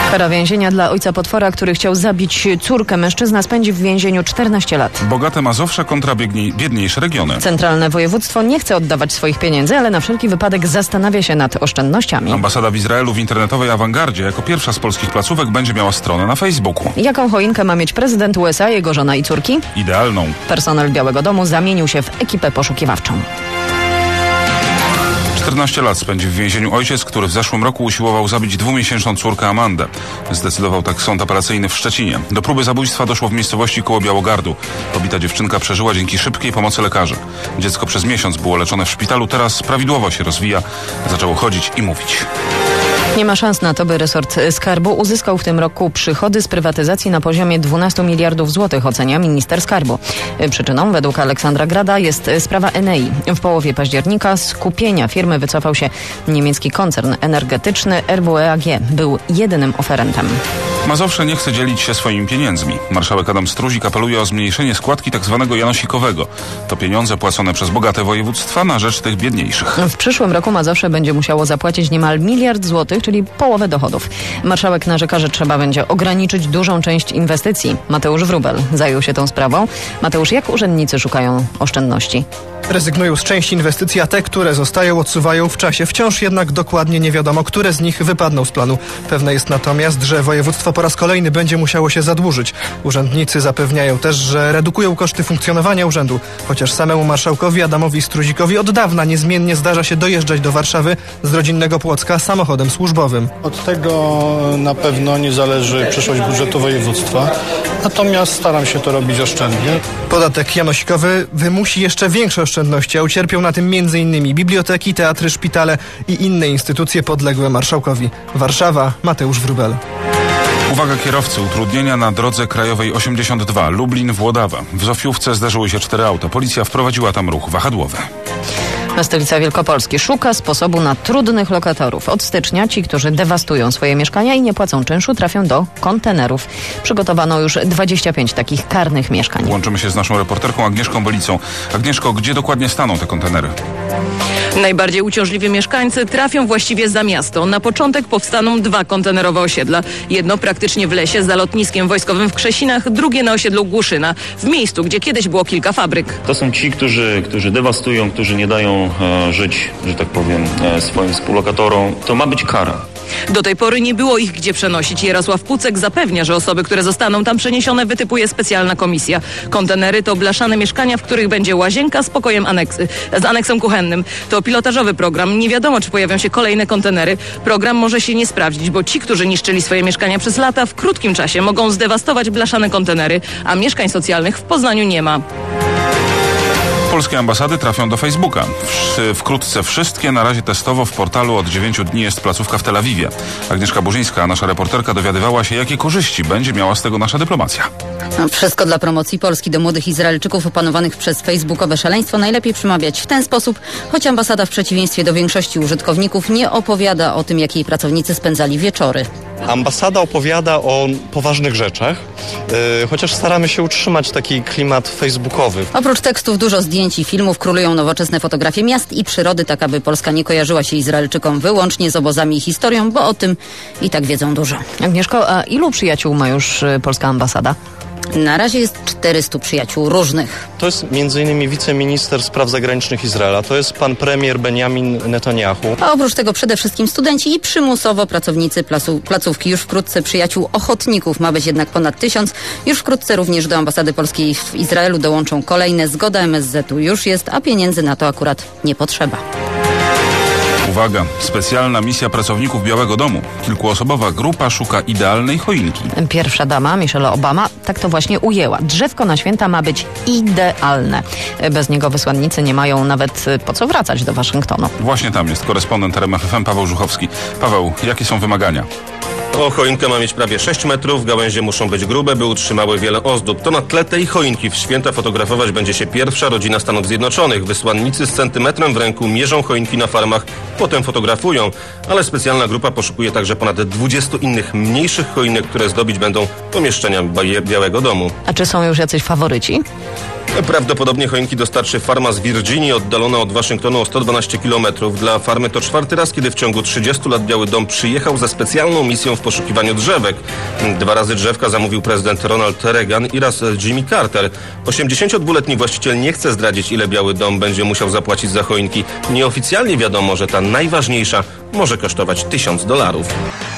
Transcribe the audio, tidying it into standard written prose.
Kara więzienia dla ojca potwora, który chciał zabić córkę. Mężczyzna spędzi w więzieniu 14 lat. Bogate Mazowsze kontra biedniejsze regiony. Centralne województwo nie chce oddawać swoich pieniędzy, ale na wszelki wypadek zastanawia się nad oszczędnościami. Ambasada w Izraelu w internetowej awangardzie jako pierwsza z polskich placówek będzie miała stronę na Facebooku. Jaką choinkę ma mieć prezydent USA, jego żona i córki? Idealną. Personel Białego Domu zamienił się w ekipę poszukiwawczą. 14 lat spędzi w więzieniu ojciec, który w zeszłym roku usiłował zabić 2-miesięczną córkę Amandę. Zdecydował tak sąd apelacyjny w Szczecinie. Do próby zabójstwa doszło w miejscowości koło Białogardu. Pobita dziewczynka przeżyła dzięki szybkiej pomocy lekarzy. Dziecko przez miesiąc było leczone w szpitalu, teraz prawidłowo się rozwija. Zaczęło chodzić i mówić. Nie ma szans na to, by resort Skarbu uzyskał w tym roku przychody z prywatyzacji na poziomie 12 miliardów złotych, ocenia minister Skarbu. Przyczyną, według Aleksandra Grada, jest sprawa Enei. W połowie października z kupienia firmy wycofał się niemiecki koncern energetyczny RWE AG. Był jedynym oferentem. Mazowsze nie chce dzielić się swoimi pieniędzmi. Marszałek Adam Struzik apeluje o zmniejszenie składki tzw. janosikowego. To pieniądze płacone przez bogate województwa na rzecz tych biedniejszych. W przyszłym roku Mazowsze będzie musiało zapłacić niemal 1 miliard złotych, czyli połowę dochodów. Marszałek narzeka, że trzeba będzie ograniczyć dużą część inwestycji. Mateusz Wróbel zajął się tą sprawą. Mateusz, jak urzędnicy szukają oszczędności? Rezygnują z części inwestycji, a te, które zostają, odsuwają w czasie. Wciąż jednak dokładnie nie wiadomo, które z nich wypadną z planu. Pewne jest natomiast, że województwo po raz kolejny będzie musiało się zadłużyć. Urzędnicy zapewniają też, że redukują koszty funkcjonowania urzędu. Chociaż samemu marszałkowi Adamowi Struzikowi od dawna niezmiennie zdarza się dojeżdżać do Warszawy z rodzinnego Płocka samochodem służbowym. Od tego na pewno nie zależy przyszłość budżetu województwa. Natomiast staram się to robić oszczędnie. Podatek janosikowy wymusi jeszcze większe oszczędności, a ucierpią na tym m.in. biblioteki, teatry, szpitale i inne instytucje podległe marszałkowi. Warszawa, Mateusz Wróbel. Uwaga kierowcy, utrudnienia na drodze krajowej 82 Lublin-Włodawa. W Zofiówce zdarzyły się 4 auta. Policja wprowadziła tam ruch wahadłowy. Stolica Wielkopolski szuka sposobu na trudnych lokatorów. Od stycznia ci, którzy dewastują swoje mieszkania i nie płacą czynszu, trafią do kontenerów. Przygotowano już 25 takich karnych mieszkań. Łączymy się z naszą reporterką Agnieszką Bolicą. Agnieszko, gdzie dokładnie staną te kontenery? Najbardziej uciążliwi mieszkańcy trafią właściwie za miasto. Na początek powstaną 2 kontenerowe osiedla. Jedno praktycznie w lesie za lotniskiem wojskowym w Krzesinach, drugie na osiedlu Głuszyna, w miejscu, gdzie kiedyś było kilka fabryk. To są ci, którzy dewastują, którzy nie dają żyć, że tak powiem, swoim współlokatorom. To ma być kara. Do tej pory nie było ich gdzie przenosić. Jarosław Pucek zapewnia, że osoby, które zostaną tam przeniesione, wytypuje specjalna komisja. Kontenery to blaszane mieszkania, w których będzie łazienka z pokojem z aneksem kuchennym. To pilotażowy program. Nie wiadomo, czy pojawią się kolejne kontenery. Program może się nie sprawdzić, bo ci, którzy niszczyli swoje mieszkania przez lata, w krótkim czasie mogą zdewastować blaszane kontenery, a mieszkań socjalnych w Poznaniu nie ma. Polskie ambasady trafią do Facebooka. Wkrótce wszystkie, na razie testowo w portalu od 9 dni jest placówka w Tel Awiwie. Agnieszka Burzyńska, nasza reporterka, dowiadywała się, jakie korzyści będzie miała z tego nasza dyplomacja. Wszystko dla promocji Polski do młodych Izraelczyków opanowanych przez facebookowe szaleństwo najlepiej przemawiać w ten sposób, choć ambasada w przeciwieństwie do większości użytkowników nie opowiada o tym, jak jej pracownicy spędzali wieczory. Ambasada opowiada o poważnych rzeczach, chociaż staramy się utrzymać taki klimat facebookowy. Oprócz tekstów dużo zdjęć i filmów, królują nowoczesne fotografie miast i przyrody, tak aby Polska nie kojarzyła się Izraelczykom wyłącznie z obozami i historią, bo o tym i tak wiedzą dużo. Agnieszko, a ilu przyjaciół ma już polska ambasada? Na razie jest 400 przyjaciół różnych. To jest m.in. wiceminister spraw zagranicznych Izraela, to jest pan premier Benjamin Netanyahu. A oprócz tego przede wszystkim studenci i przymusowo pracownicy placówki. Już wkrótce przyjaciół ochotników ma być jednak ponad 1000. Już wkrótce również do ambasady polskiej w Izraelu dołączą kolejne. Zgoda MSZ-u już jest, a pieniędzy na to akurat nie potrzeba. Uwaga, specjalna misja pracowników Białego Domu. Kilkuosobowa grupa szuka idealnej choinki. Pierwsza dama, Michelle Obama, tak to właśnie ujęła. Drzewko na święta ma być idealne. Bez niego wysłannicy nie mają nawet po co wracać do Waszyngtonu. Właśnie tam jest korespondent RMF FM Paweł Żuchowski. Paweł, jakie są wymagania? Choinkę ma mieć prawie 6 metrów, gałęzie muszą być grube, by utrzymały wiele ozdób. To na tle tej choinki w święta fotografować będzie się pierwsza rodzina Stanów Zjednoczonych. Wysłannicy z centymetrem w ręku mierzą choinki na farmach, potem fotografują, ale specjalna grupa poszukuje także ponad 20 innych mniejszych choinek, które zdobić będą pomieszczenia Białego Domu. A czy są już jacyś faworyci? Prawdopodobnie choinki dostarczy farma z Virginii, oddalona od Waszyngtonu o 112 km. Dla farmy to 4. raz, kiedy w ciągu 30 lat Biały Dom przyjechał ze specjalną misją w poszukiwaniu drzewek. 2 razy drzewka zamówił prezydent Ronald Reagan i raz Jimmy Carter. 82-letni właściciel nie chce zdradzić, ile Biały Dom będzie musiał zapłacić za choinki. Nieoficjalnie wiadomo, że ta najważniejsza może kosztować $1000.